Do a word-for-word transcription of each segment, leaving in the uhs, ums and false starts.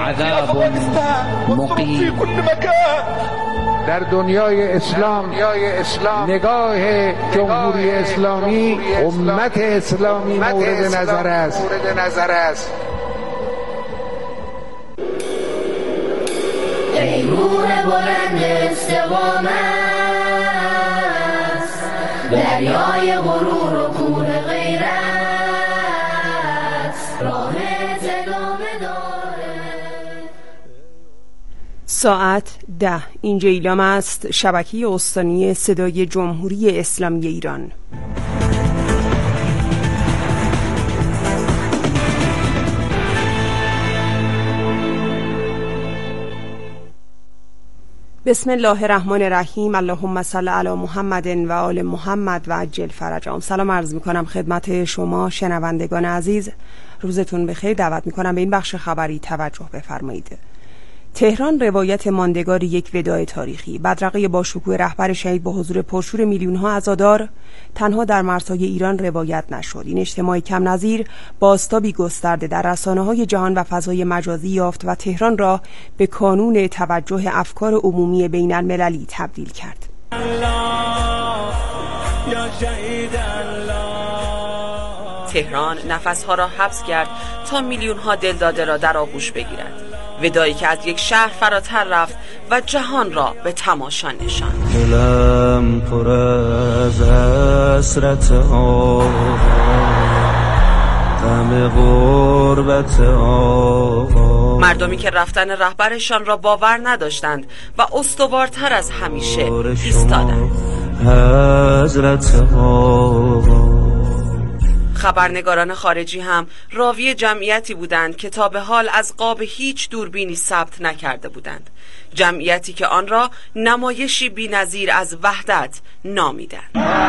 عذاب مقیم. در دنیای اسلام نگاه جمهوری اسلامی امت اسلامی مورد نظر است. ای نور بلند استقامت، دریای غرور و کور غیرت، راه ادامه داره. ساعت ده. اینجا ایلام است، شبکه استانی صدای جمهوری اسلامی ایران. بسم الله الرحمن الرحیم. اللهم صل علی محمد و آل محمد و عجل فرجهم. سلام عرض میکنم خدمت شما شنوندگان عزیز، روزتون بخیر. دعوت میکنم به این بخش خبری توجه بفرمایید. تهران روایت ماندگار یک وداع تاریخی. بدرقه با شکوه رهبر شهید با حضور پرشور میلیون ها عزادار تنها در مرزهای ایران روایت نشد. این اجتماع کم نظیر بازتابی گسترده در رسانه‌های جهان و فضای مجازی یافت و تهران را به کانون توجه افکار عمومی بین المللی تبدیل کرد. تهران نفسها را حبس کرد تا میلیون ها دلداده را در آغوش بگیرد. ودایی که از یک شهر فراتر رفت و جهان را به تماشا نشاند. دلم پر از حسرت آه، غم غربت آه. مردمی که رفتن رهبرشان را باور نداشتند و استوارتر از همیشه ایستادند. حضرت آه. خبرنگاران خارجی هم راوی جمعیتی بودند که تا به حال از قاب هیچ دوربینی ثبت نکرده بودند، جمعیتی که آن را نمایشی بی‌نظیر از وحدت نامیدند.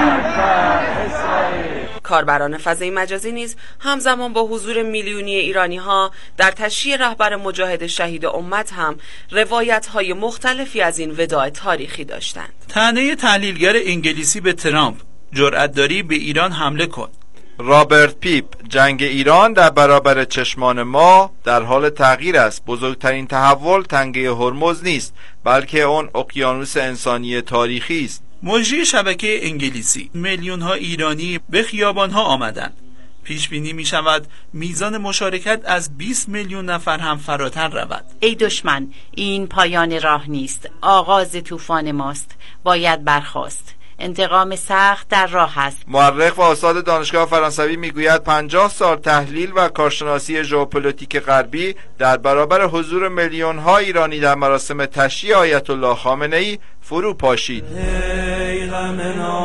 کاربران فضای مجازی نیز همزمان با حضور میلیونی ایرانی ها در تشییع رهبر مجاهد شهید امت هم روایت های مختلفی از این وداع تاریخی داشتند. طعنه تحلیلگر انگلیسی به ترامپ: جرأت داری به ایران حمله کن. رابرت پیپ: جنگ ایران در برابر چشمان ما در حال تغییر است. بزرگترین تحول تنگه هرمز نیست، بلکه اون اقیانوس انسانی تاریخی است. مجری شبکه انگلیسی: میلیون ها ایرانی به خیابان ها آمدند. پیش بینی می شود میزان مشارکت از بیست میلیون نفر هم فراتر رود. ای دشمن، این پایان راه نیست، آغاز طوفان ماست، باید برخاست. انتقام سخت در راه است. مورخ و استاد دانشگاه فرانسوی میگوید پنجاه سال تحلیل و کارشناسی ژئوپلیتیک غربی در برابر حضور میلیون ها ایرانی در مراسم تشییع آیت الله خامنه‌ای فرو پاشید. ای غم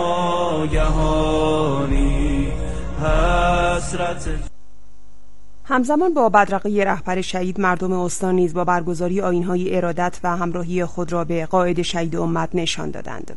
ناگهانی حسرت. همزمان با بدرقه رهبر شهید، مردم استان نیز با برگزاری آیین‌های ارادت و همراهی خود را به قائد شهید امت نشان دادند.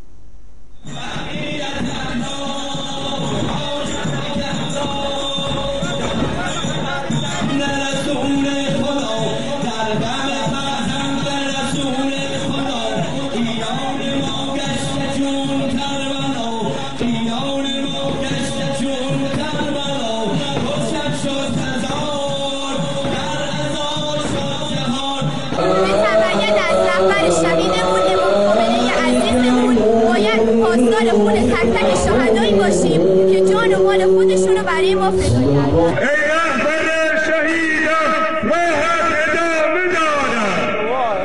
پاسدار خون تک تک شهدایی باشیم که جان و مال خودشون رو برای ما فدا کردن. ای رهبر شهیدان باید ادامه دارد.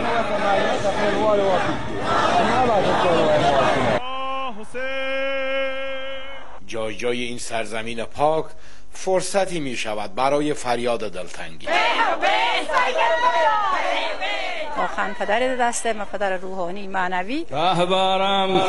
جای جای این سرزمین پاک فرصتی می شود برای فریاد دلتنگی. واقعا پدر دسته ما، پدر روحانی معنوی. رهبرم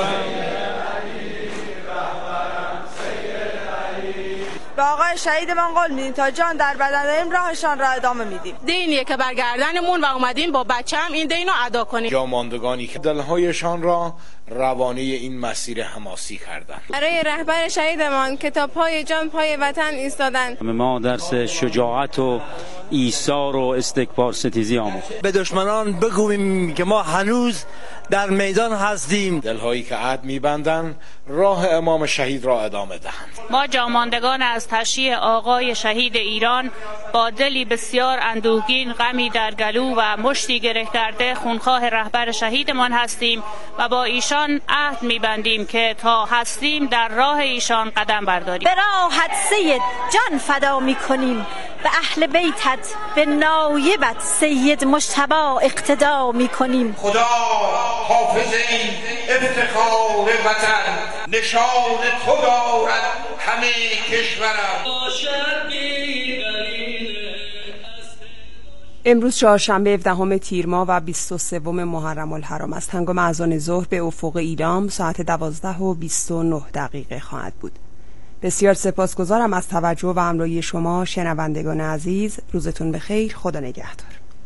به آقای شهیدمان قول میدیم تا جان در بدن داریم راهشان را ادامه میدیم. دینیه که برگردنمون و اومدیم با بچه هم این دین رو ادا کنیم. جاماندگانی که دلهایشان را روانی این مسیر حماسی کردند. برای رهبر شهیدمان که تا پای جان پای وطن ایستادند. ما درس شجاعت و ایثار و استکبار ستیزی آموختیم. به دشمنان بگوییم که ما هنوز در میدان هستیم. دلهایی که عهد می‌بندند راه امام شهید را ادامه دهند. ما جاماندگان از تشییع آقای شهید ایران با دلی بسیار اندوهگین، غمی در گلو و مشتی گره کرده خونخواه رهبر شهیدمان هستیم و با ایشان عهد می‌بندیم که تا هستیم در راه ایشان قدم برداریم. به راحت سید جان فدا می‌کنیم، به اهل بیتت به نایبت سید مجتبی اقتدا می‌کنیم. خدا حافظ این افتخار وطن، نشان تو دارد همه کشورم. امروز چهارشنبه هفدهم تیر ماه و بیست و سوم محرم الحرام است. هنگام اذان ظهر به افق ایلام ساعت دوازده و بیست و نه دقیقه خواهد بود. بسیار سپاسگزارم از توجه و همراهی شما شنوندگان عزیز. روزتون بخیر. خدا نگهدار.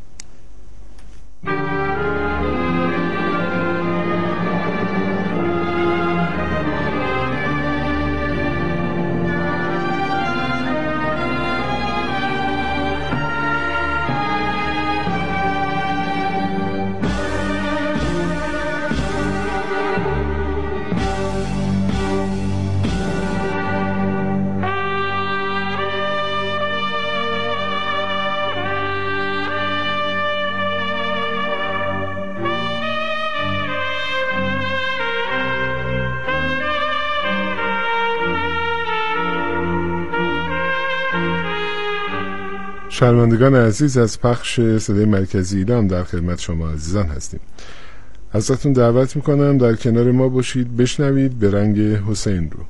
شنوندگان عزیز، از پخش صدای مرکزی ایلام در خدمت شما عزیزان هستیم. ازتون دعوت میکنم در کنار ما باشید، بشنوید به رنگ حسین رو.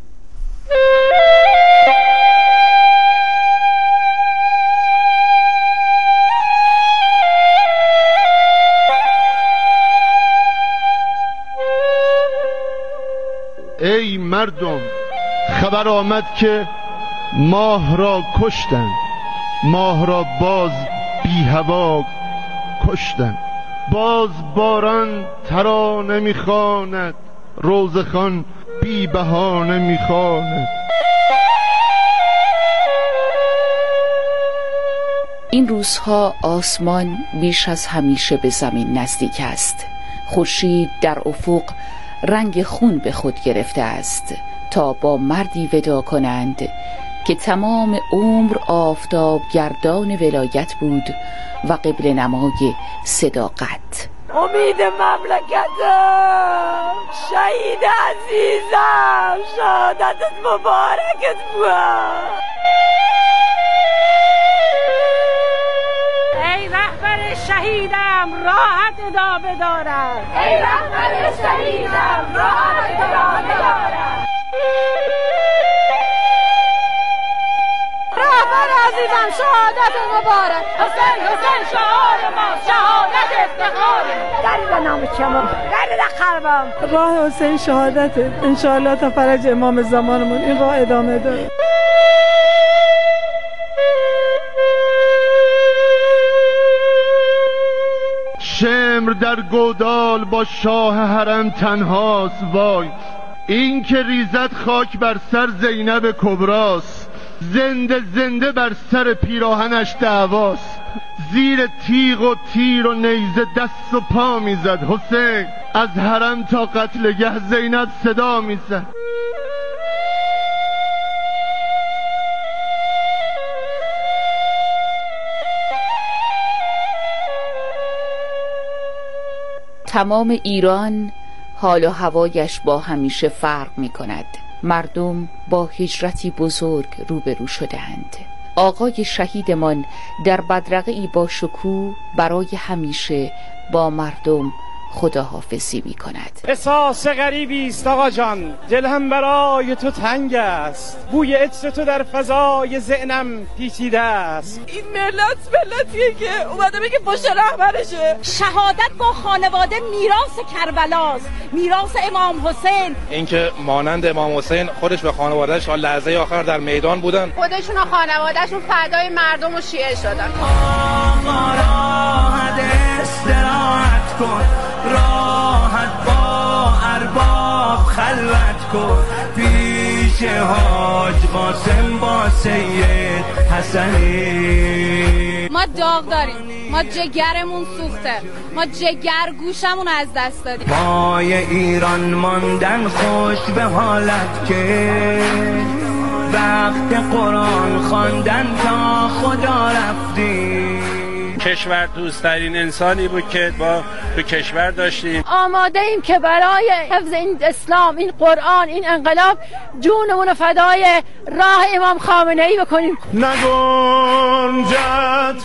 ای مردم، خبر آمد که ماه را کشتند، ماه را باز بی هوا کشتند. باز باران ترانه میخواند، روزخوان بی بهانه میخواند. این روزها آسمان بیش از همیشه به زمین نزدیک است. خورشید در افق رنگ خون به خود گرفته است تا با مردی ودا کنند که تمام عمر آفتاب گردان ولایت بود و قبل نمای صداقت. امید مملکتم، شهید عزیزم، شهادتت مبارکت بود. ای رهبر شهیدم، راحت ادامه دارد. ای رهبر شهیدم، راحت ادامه دارد. رهبر عزیزم، شهادت مبارک. حسین حسین شعار ما، شهادت افتخار. دری به نام شما، دری به قلبم. راه حسین شهادته. انشاءالله تا فرج امام زمانمون این راه ادامه داره. شمر در گودال با شاه حرم تنهاست، وای این که ریزد خاک بر سر زینب کبراست. زنده زنده بر سر پیراهنش دعواست. زیر تیغ و تیر و نیزه دست و پا میزد حسین. از حرم تا قتلگه زینب صدا میزد. تمام ایران حال و هوایش با همیشه فرق می کند. مردم با هجرتی بزرگ روبرو شدند. آقای شهیدمان در بدرقه‌ای با شکوه برای همیشه با مردم خداحافظی می کند. احساس غریبی است آقا جان، دل هم برای تو تنگ است. بوی عطر تو در فضای ذهنم پیچیده است. این ملت ملتیه که اومده بگه پشت رهبرشه. شهادت با خانواده میراث کربلاست، میراث امام حسین. اینکه مانند امام حسین خودش به خانواده‌اش تا لحظه آخر در میدان بودن، خودشون و خانواده‌شون فدای مردم و شیعه شدن. راحت استراحت کن، راحت با کن پیش حاج قاسم با سید حسنی. ما داغ داریم، ما جگرمون سوخته، ما جگر گوشمون از دست دادیم. پای ایران ماندن خوش به حالت که وقت قرآن خواندن تا خدا رفتی. کشور دوستترین انسانی بود که با تو کشور داشتیم. آماده ایم که برای حفظ این اسلام، این قرآن، این انقلاب جونمون فدای راه امام خامنه ای بکنیم. نگنجد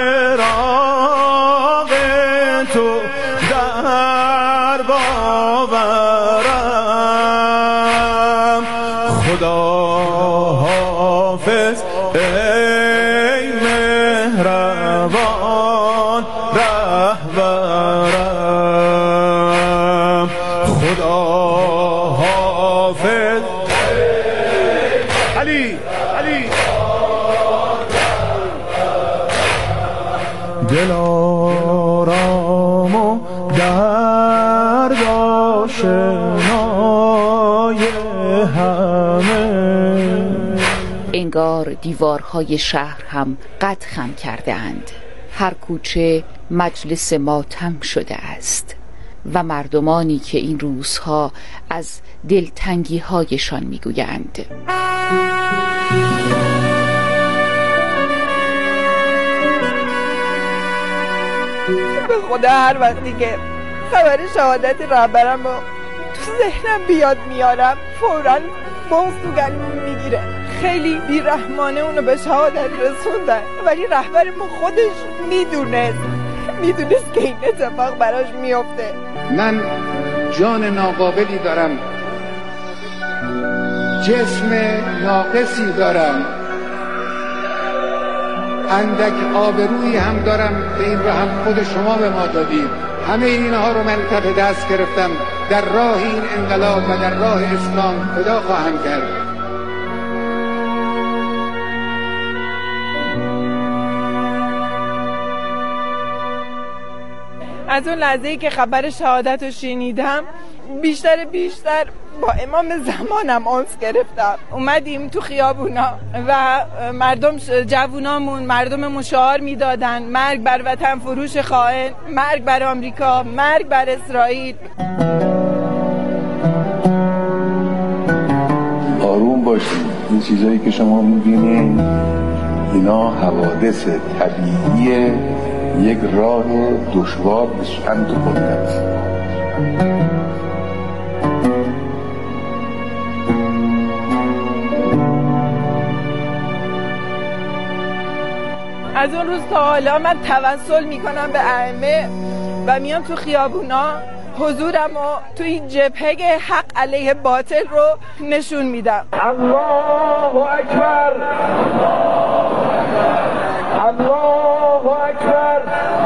فراق تو در باورم، خدا حافظ ای مهربان رهبرم، خدا حافظ علی علی. دلارام و درد آشنای همه. انگار دیوارهای شهر هم قد خم کرده اند. هر کوچه مجلس ماتم شده است و مردمانی که این روزها از دلتنگی هایشان میگویند. به خدا هر وقتی که خبر شهادت رهبرم رو تو ذهنم بیاد میارم فوراً بغض تو گلوم میگیره. خیلی بیرحمانه اونو به شهادت رسوندن، ولی رهبر ما خودش میدونست میدونست که این اتفاق براش میفته. من جان ناقابلی دارم، جسم ناقصی دارم، اندک آبرویی هم دارم که این رو هم خود شما به ما دادید. همه اینها رو من کف دست گرفتم، در راه این انقلاب و در راه اسلام فدا خواهم کرد. از اون لحظه‌ای که خبر شهادت رو شنیدم بیشتر بیشتر با امام زمانم انس گرفتم. اومدیم تو خیابونا و مردم جوونامون مردممون شعار میدادن مرگ بر وطن فروش خائن، مرگ بر آمریکا، مرگ بر اسرائیل. آروم باشید. این چیزایی که شما میبینید اینا حوادث طبیعی یک راه دشوار به سمت قدرت. از اون روز تا حالا من توسل میکنم به ائمه و میام تو خیابونا حضورم و تو این جبهه حق علیه باطل رو نشون میدم. الله اکبر، الله اکبر.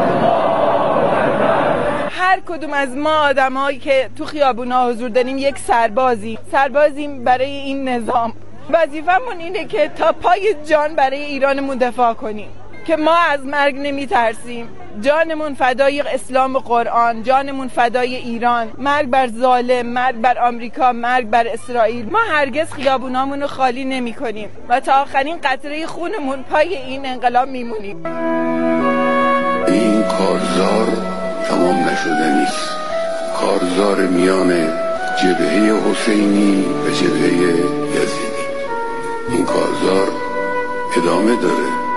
هر کدوم از ما آدمایی که تو خیابونا حضور داریم یک سربازی سربازیم برای این نظام. وظیفمون اینه که تا پای جان برای ایرانمون دفاع کنیم، که ما از مرگ نمی ترسیم. جانمون فدای اسلام و قرآن، جانمون فدای ایران. مرگ بر ظالم، مرگ بر آمریکا، مرگ بر اسرائیل. ما هرگز خیابونامون رو خالی نمی کنیم و تا آخرین قطره خونمون پای این انقلاب میمونیم. این کارزار تمام نشده نیست. کارزار میان جبهه حسینی و جبهه یزیدی. این کارزار ادامه داره.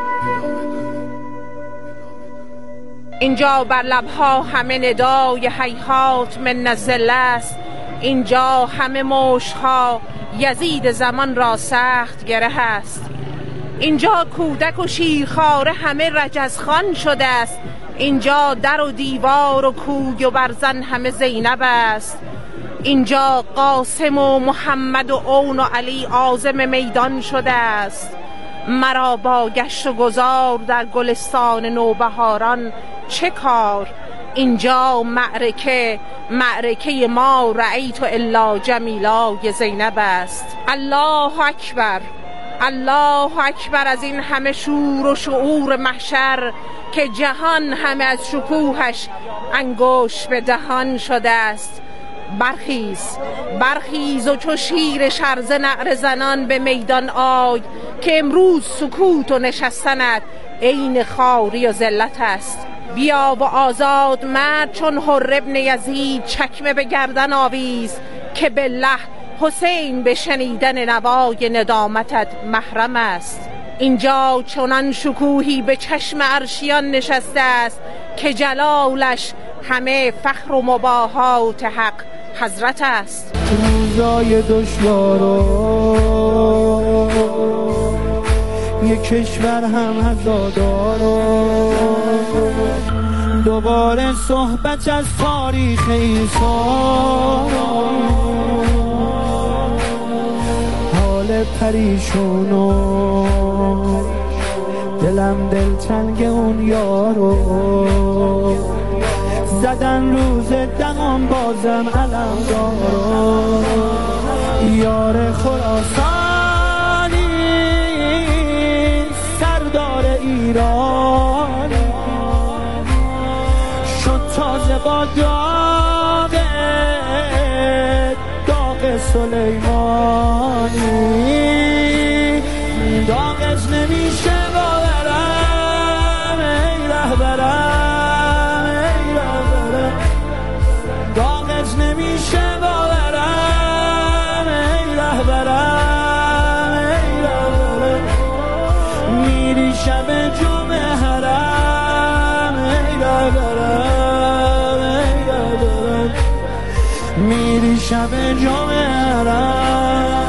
اینجا بر لبها همه ندای هیهات من نزله است، اینجا همه مشت‌ها یزید زمان را سخت گره است. اینجا کودک و شیرخواره همه رجزخوان شده است، اینجا در و دیوار و کوی و برزن همه زینب است. اینجا قاسم و محمد و اون و علی عازم میدان شده است. مرا با گشت و گذار در گلستان نوبهاران چه کار؟ اینجا معرکه معرکه ما رأیت الا جمیلای زینب است. الله اکبر، الله اکبر از این همه شور و شعور محشر که جهان همه از شکوهش انگشت به دهان شده است. برخیز برخیز و چو شیر شرزه نعره زنان به میدان آی، که امروز سکوت و نشستنت عین خواری و ذلت است. بیا و آزاد مرد چون حر ابن یزید چکمه به گردن آویز، که بالله حسین به شنیدن نوای ندامتت محرم است. اینجا چنان شکوهی به چشم عرشیان نشسته است، که جلالش همه فخر و مباهات حق حضرت است. روزای دشوارو یک کشور هم هزادارو، دوباره صحبت از تاریخ ایثار، حال پریشونو دلم دلتنگ اون یارو، زدن روز دهان بازم علم دارو، یار خراسانی سردار ایران شد تازه با داغ داغ سلیمانی، داغش نمیشه باورم ای رهبرم ای رهبرم، داغش نمیشه باورم ای رهبرم ای رهبرم، میری شب جمعه حرم ای رهبرم ای رهبرم، میری شب جمعه حرم.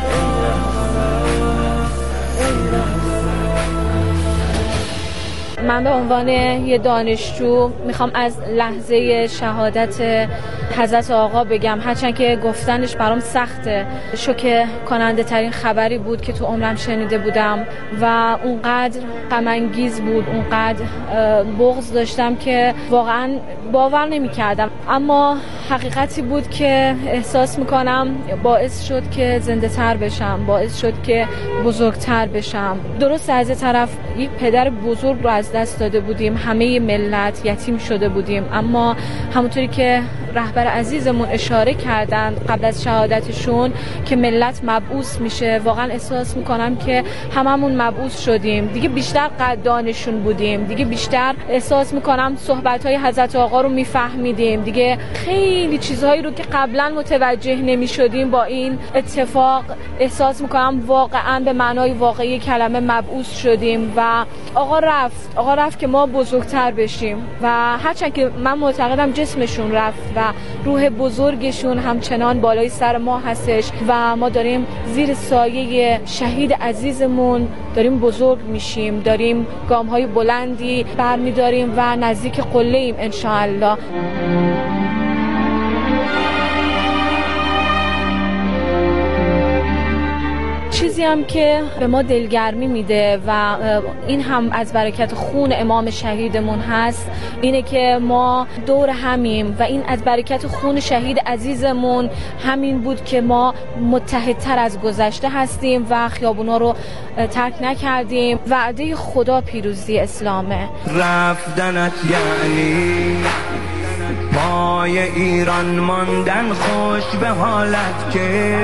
من به عنوان یه دانشجو میخوام از لحظه شهادت حضرت آقا بگم، هرچند که گفتنش برام سخته. شوکه کننده ترین خبری بود که تو عمرم شنیده بودم و اونقدر غم انگیز بود، اونقدر بغض داشتم که واقعا باور نمی کردم. اما حقیقتی بود که احساس میکنم باعث شد که زنده تر بشم، باعث شد که بزرگتر بشم. درست از یه طرف یک پدر بزرگ رو از دست داده بودیم، همه ملت یتیم شده بودیم، اما همونطوری که رهبر عزیزمون اشاره کردن قبل از شهادتشون که ملت مبعوث میشه، واقعا احساس میکنم که هممون مبعوث شدیم دیگه، بیشتر قدردانشون بودیم دیگه، بیشتر احساس میکنم صحبت‌های حضرت آقا رو میفهمیدیم دیگه، خیلی چیزهایی رو که قبلا متوجه نمیشدیم با این اتفاق احساس میکنم واقعا به معنای واقعی کلمه مبعوث شدیم و آقا رفت آقا رفت که ما بزرگتر بشیم و هرچند که من معتقدم جسمشون رفت و روح بزرگشون همچنان بالای سر ما هستش و ما داریم زیر سایه شهید عزیزمون داریم بزرگ میشیم، داریم گام‌های بلندی برمی‌داریم و نزدیک قله ایم انشاءالله. چیزی هم که به ما دلگرمی میده و این هم از برکت خون امام شهیدمون هست اینه که ما دور همیم و این از برکت خون شهید عزیزمون همین بود که ما متحدتر از گذشته هستیم و خیابونا رو ترک نکردیم. وعده خدا پیروزی اسلامه. رفتنت یعنی پای ایران ماندن، خوش به حالت که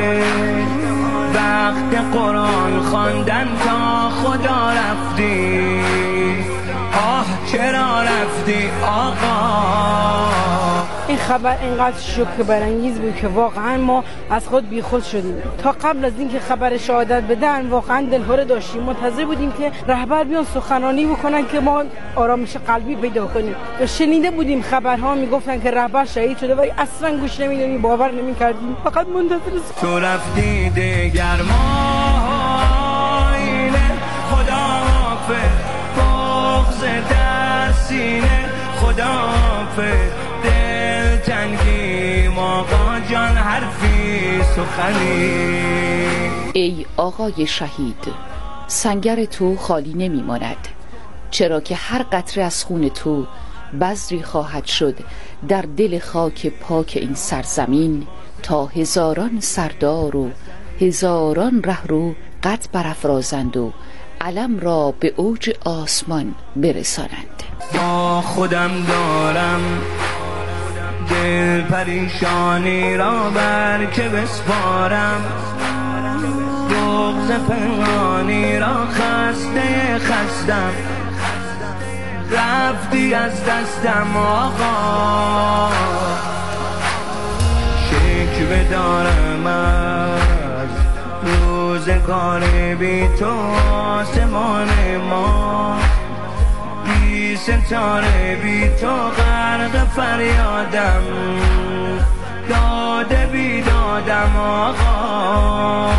وقت قرآن خواندن تا خدا رفتی، آه چرا رفتی آقا. این خبر اینقدر شوکه برانگیز بود که واقعا ما از خود بیخود شدیم. تا قبل از اینکه خبر شهادت بدن واقعا دلهره داشتیم، منتظر بودیم که رهبر بیان سخنرانی بکنن که ما آرامش قلبی پیدا کنیم. شنیده بودیم خبرها میگفتن که رهبر شهید شده ولی اصلا گوش نمیدادیم، باور نمیکردیم، فقط منتظر تو رفتی دیگر مایل خدا حافظ، بغض در سینه خدا حافظ، دل تنگی آقا جان حرفی سخنی. ای آقای شهید، سنگر تو خالی نمی ماند، چرا که هر قطره از خون تو بذری خواهد شد در دل خاک پاک این سرزمین تا هزاران سردار و هزاران رهرو قد برافرازند و علم را به اوج آسمان برسانند. با خودم دارم دل پریشانی را بر که بسپارم، بغض پنهانی را خسته خستم، رفتی از دستم آقا. شکوه دارم از روزگار بی تو، آسمان ما بی ستاره بی تو غرق فریادم، داده بی دادم آقا.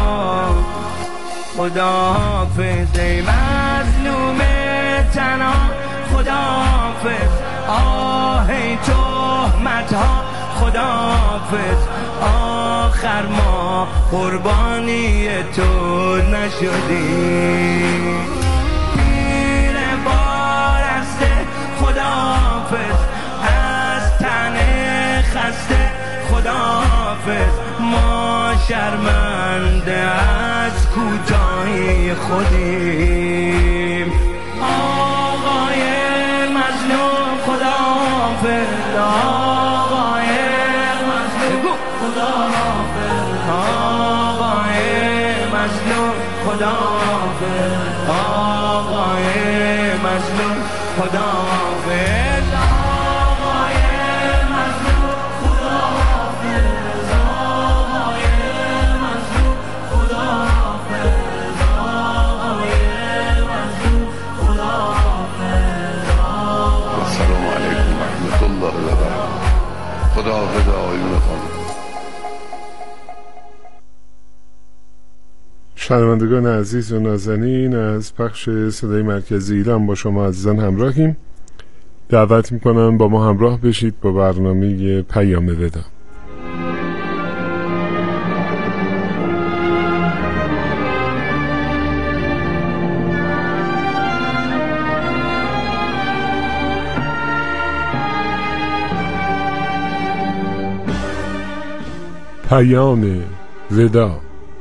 خداحافظ ای مظلوم تنها، خداحافظ آه ای تهمت ها، خداحافظ آخر ما قربانی تو نشدیم. پیر بارسته خداحافظ از تن خسته، خداحافظ ما شرمنده از کوتاهی خودیم. آقای مظلوم خداحافظ، آقای مظلوم خداحافظ، آقای مظلوم خداحافظ، آقای مظلوم خداحافظ، آقای مظلوم خداحافظ، آقای مظلوم خداحافظ، آقای مظلوم خداحافظ. السلام علیکم و رحمت الله و برکاته. خداحافظ آقایون خانم. شنوندگان عزیز و نازنین، از پخش صدای مرکزی ایران با شما عزیزان همراهیم. دعوت میکنم با ما همراه بشید با برنامه پیام ودا. پیام ودا.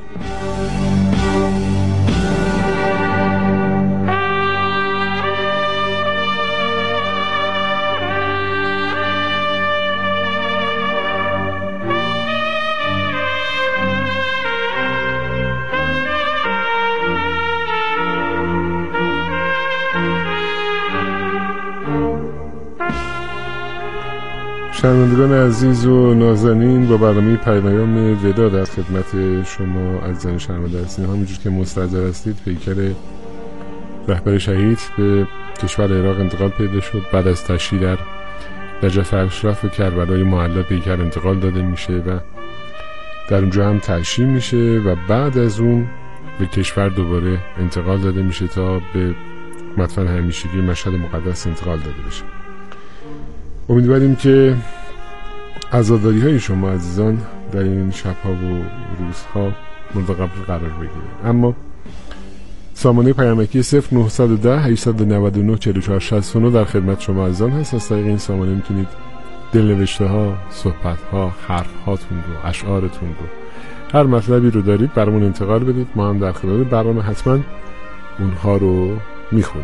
شنوندگان عزیز و نازنین، با برنامه پیام ودا در خدمت شما عزیزان شنونده هستیم. همینجور که مستحضر هستید، پیکر رهبر شهید به کشور عراق انتقال پیدا شد. بعد از تشییع در نجف اشرف و کربلای معلی پیکر انتقال داده میشه و در اونجا هم تشییع میشه و بعد از اون به کشور دوباره انتقال داده میشه تا به مدفن همیشگی مشهد مقدس انتقال داده بشه. امیدواریم که عزاداری های شما عزیزان در این شبها و روزها مورد قبول قرار بگیره. اما سامانه پیامکی صفر نه یک صفر هشت نه نه چهار چهار شصت و نه در خدمت شما عزیزان هست. از طریق این سامانه میتونید دلنوشته ها، صحبت ها، حرف هاتون رو، اشعارتون رو، هر مطلبی رو دارید برامون انتقال بدید. ما هم در خلال برنامه حتما اونها رو میخونیم.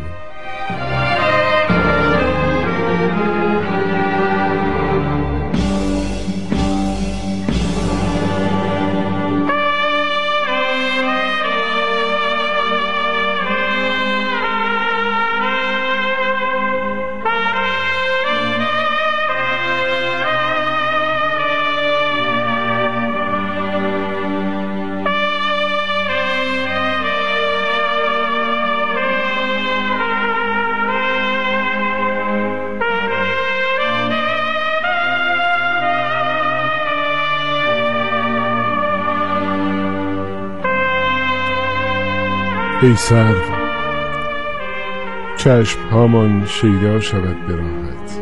ای سرو، چشم هامان شیدا شود به راحت،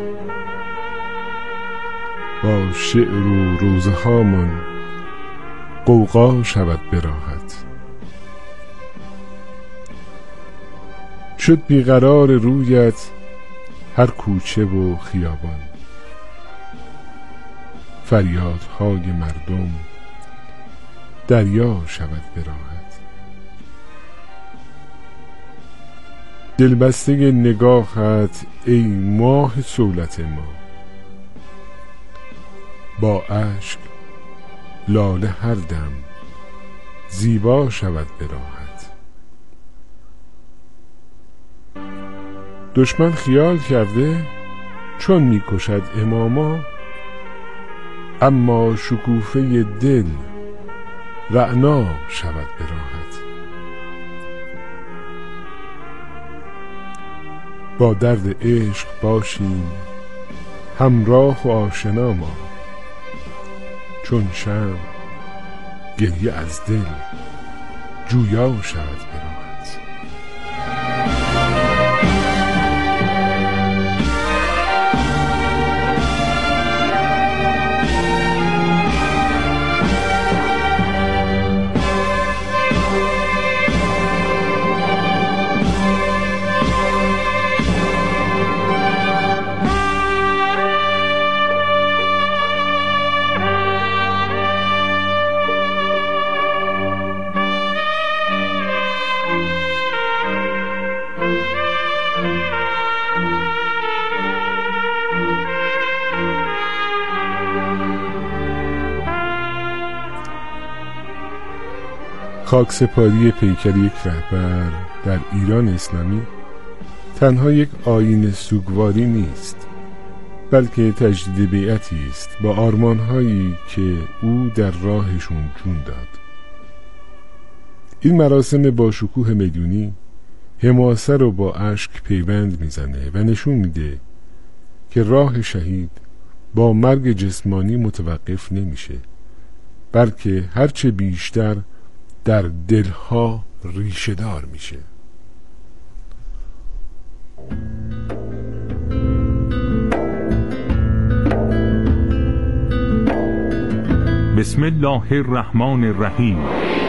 با شعر و روزه هامان غوغا شود به راحت. شد بیقرار رویت هر کوچه و خیابان، فریادهای مردم دریا شود به راحت. دلبسته نگاهت ای ماه صولت ما، با اشک لاله هر دم زیبا شود به راحت. دشمن خیال کرده چون میکشد اماما، اما شکوفه دل رعنا شود به راحت. با درد عشق باشیم همراه و آشنا ما، چون شمع گریه از دل جویا شود به راحت. خاکسپاری پیکر یک رهبر در ایران اسلامی تنها یک آیین سوگواری نیست، بلکه تجدید بیعتی است با آرمانهایی که او در راهشون جون داد. این مراسم با شکوه میدونی حماسه رو با اشک پیوند میزنه و نشون میده که راه شهید با مرگ جسمانی متوقف نمیشه، بلکه هرچه بیشتر در دلها ریشه دار میشه. بسم الله الرحمن الرحیم.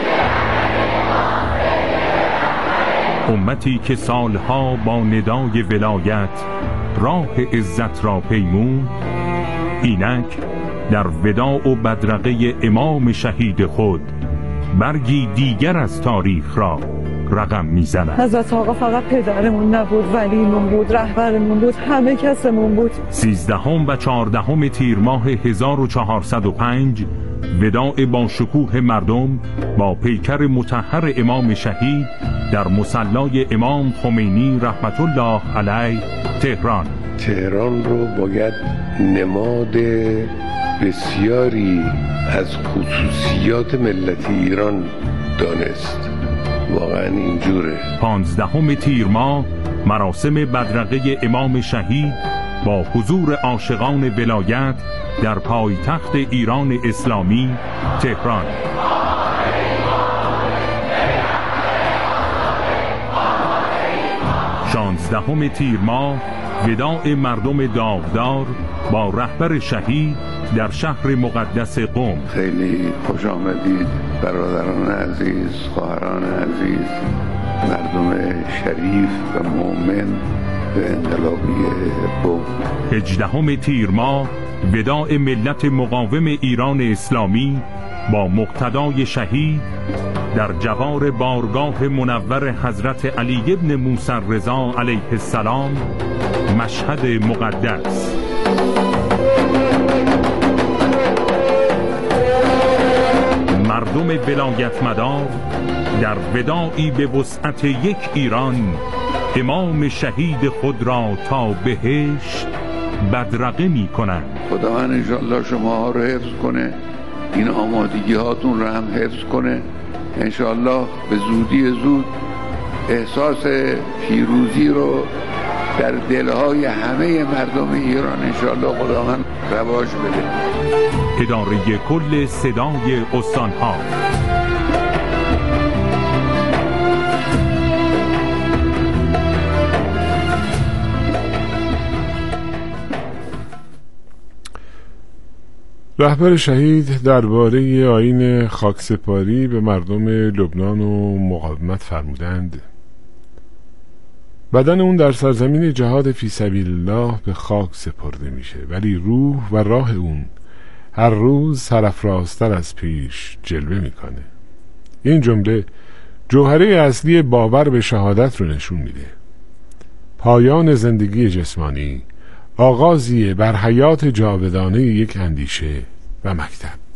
امتی که سالها با ندای ولایت راه عزت را پیمود، اینک در وداع و بدرقه امام شهید خود برگی دیگر از تاریخ را رقم میزند. حضرت آقا فقط پدرمون نبود، ولیمون بود، رهبرمون بود، همه کسمون بود. سیزدهم و چهاردهم تیر ماه هزار و چهارصد و پنج وداع با شکوه مردم با پیکر مطهر امام شهید در مصلای امام خمینی رحمت الله علیه تهران. تهران رو باید نماد بسیاری از خصوصیات ملت ایران دانست. واقعا اینجوره. پانزدهم تیر ماه مراسم بدرقه امام شهید با حضور عاشقان ولایت در پایتخت ایران اسلامی تهران. شانزدهم تیر ماه وداع مردم داغدار با رهبر شهید در شهر مقدس قم. خیلی خوش آمدید برادران عزیز، خواهران عزیز، مردم شریف و مؤمن به انقلابی قم. هجدهم تیر ماه وداع ملت مقاوم ایران اسلامی با مقتدای شهید در جوار بارگاه منور حضرت علی ابن موسی رضا علیه السلام مشهد مقدس. مردم ولایت مدار در وداعی به وسعت یک ایران امام شهید خود را تا بهشت بدرقه می کنند. خداوند انشاءالله شما ها رو حفظ کنه، این آمادگی هاتون رو هم حفظ کنه. انشاءالله به زودی زود احساس پیروزی رو در دلهای همه مردم ایران انشاءالله خداوند رواج بده. اداره کل صدای استانها. رهبر شهید درباره آیین خاکسپاری به مردم لبنان و مقاومت فرمودند: بدن اون در سرزمین جهاد فی سبیل الله به خاک سپرده میشه، ولی روح و راه اون هر روز سرافرازتر از پیش جلوه میکنه. این جمله جوهره اصلی باور به شهادت رو نشون میده. پایان زندگی جسمانی آغازی بر حیات جاودانه یک اندیشه و مکتب.